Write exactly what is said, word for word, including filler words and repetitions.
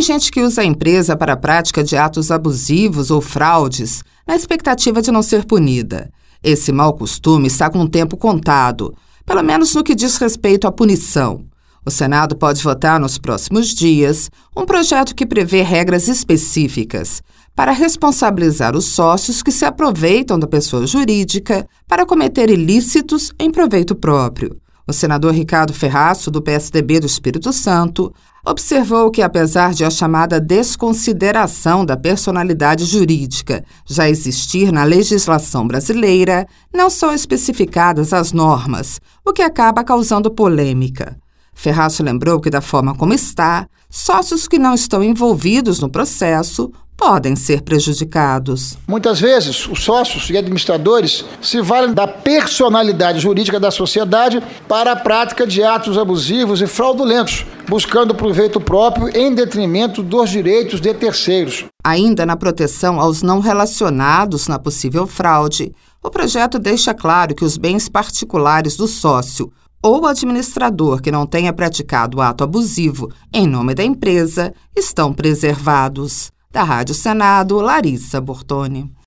gente que usa a empresa para a prática de atos abusivos ou fraudes, na expectativa de não ser punida. Esse mau costume está com o tempo contado, pelo menos no que diz respeito à punição. O Senado pode votar nos próximos dias um projeto que prevê regras específicas para responsabilizar os sócios que se aproveitam da pessoa jurídica para cometer ilícitos em proveito próprio. O senador Ricardo Ferraço, do P S D B do Espírito Santo, observou que, apesar de a chamada desconsideração da personalidade jurídica já existir na legislação brasileira, não são especificadas as normas, o que acaba causando polêmica. Ferraço lembrou que, da forma como está, sócios que não estão envolvidos no processo podem ser prejudicados. Muitas vezes, os sócios e administradores se valem da personalidade jurídica da sociedade para a prática de atos abusivos e fraudulentos, buscando proveito próprio em detrimento dos direitos de terceiros. Ainda na proteção aos não relacionados na possível fraude, o projeto deixa claro que os bens particulares do sócio ou administrador que não tenha praticado o ato abusivo em nome da empresa estão preservados. Da Rádio Senado, Larissa Bortoni.